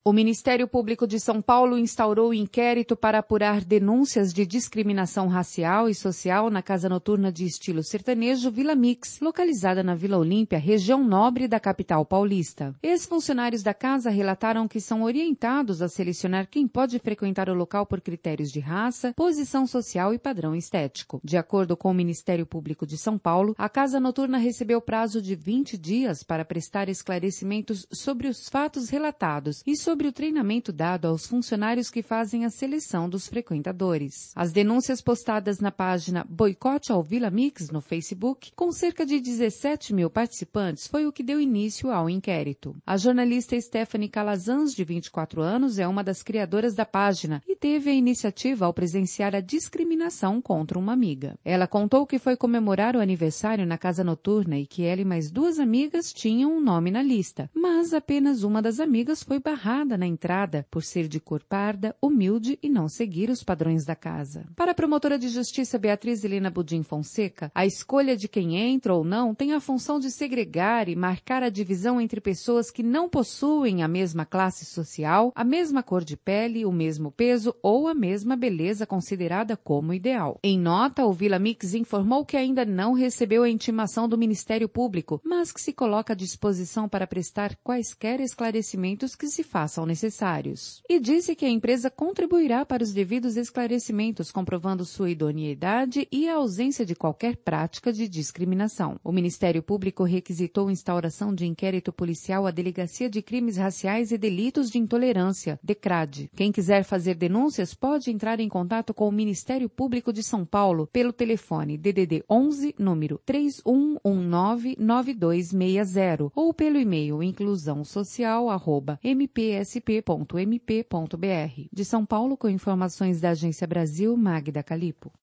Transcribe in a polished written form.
O Ministério Público de São Paulo instaurou inquérito para apurar denúncias de discriminação racial e social na casa noturna de estilo sertanejo Vila Mix, localizada na Vila Olímpia, região nobre da capital paulista. Ex-funcionários da casa relataram que são orientados a selecionar quem pode frequentar o local por critérios de raça, posição social e padrão estético. De acordo com o Ministério Público de São Paulo, a casa noturna recebeu prazo de 20 dias para prestar esclarecimentos sobre os fatos relatados e sobre o treinamento dado aos funcionários que fazem a seleção dos frequentadores. As denúncias postadas na página Boicote ao Vila Mix no Facebook, com cerca de 17 mil participantes, foi o que deu início ao inquérito. A jornalista Stephanie Calazans, de 24 anos, é uma das criadoras da página e teve a iniciativa ao presenciar a discriminação contra uma amiga. Ela contou que foi comemorar o aniversário na casa noturna e que ela e mais 2 amigas tinham um nome na lista, mas apenas uma das amigas foi barrada na entrada por ser de cor parda, humilde e não seguir os padrões da casa. Para a promotora de justiça Beatriz Helena Budim Fonseca, a escolha de quem entra ou não tem a função de segregar e marcar a divisão entre pessoas que não possuem a mesma classe social, a mesma cor de pele, o mesmo peso ou a mesma beleza considerada como ideal. Em nota, o Vila Mix informou que ainda não recebeu a intimação do Ministério Público, mas que se coloca à disposição para prestar quaisquer esclarecimentos que se façam necessários. E disse que a empresa contribuirá para os devidos esclarecimentos, comprovando sua idoneidade e a ausência de qualquer prática de discriminação. O Ministério Público requisitou instauração de inquérito policial à Delegacia de Crimes Raciais e Delitos de Intolerância, DECRAD. Quem quiser fazer denúncias pode entrar em contato com o Ministério Público de São Paulo pelo telefone DDD 11, número 31199260 ou pelo e-mail inclusãosocial@mpsp.mp.br. De São Paulo, com informações da Agência Brasil, Magda Calipo.